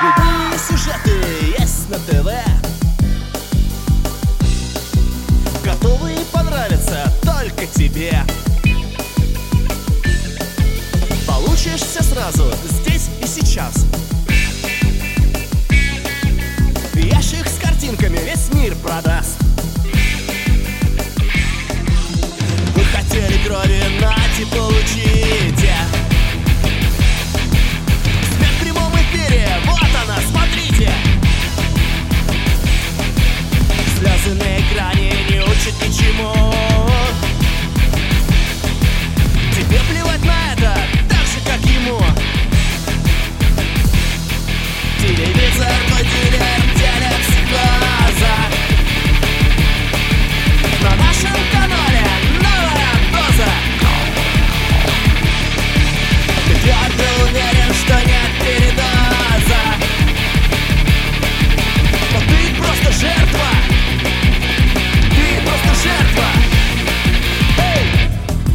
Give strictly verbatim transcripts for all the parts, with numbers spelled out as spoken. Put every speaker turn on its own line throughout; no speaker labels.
Любые сюжеты есть на ТВ, готовы понравиться только тебе. Получишь все сразу, здесь и сейчас. Ящик с картинками весь мир продаст. Вы хотели крови, нате, получите. Смерть в прямом эфире, вот она, смотрите. Слезы на экране не учат ничему. Тебе плевать на это, так же, как ему. Телевизор, твой дилер, телепсихоза. На нашем канале новая доза. Ты твердо уверен, что нет передоза, но ты просто жертва. Ты просто жертва. Эй!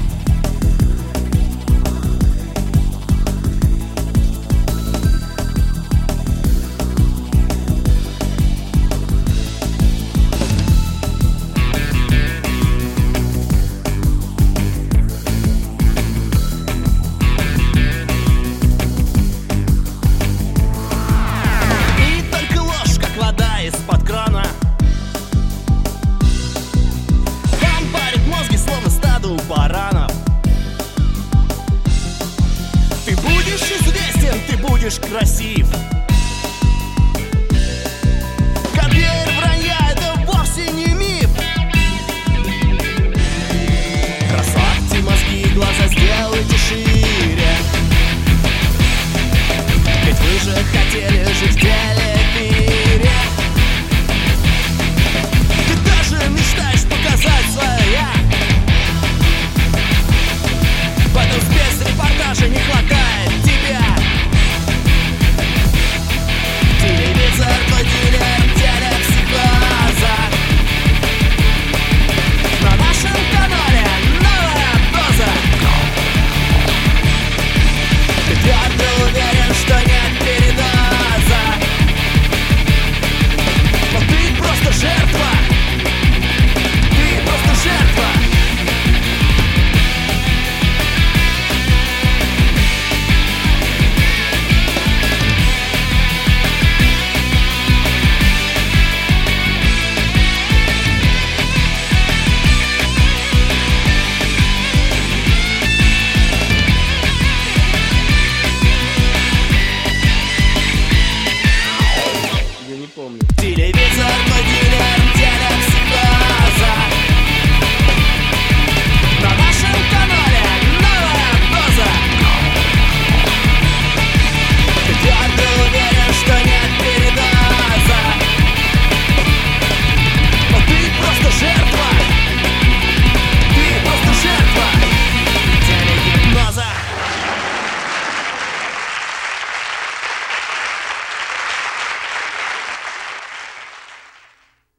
Из-под крана вам парит мозги, словно стадо у баранов. Ты будешь известен, ты будешь красив. Конвейер вранья — это вовсе не миф. Расслабьте мозги и глаза сделайте шире, ведь вы же хотели жить в деле.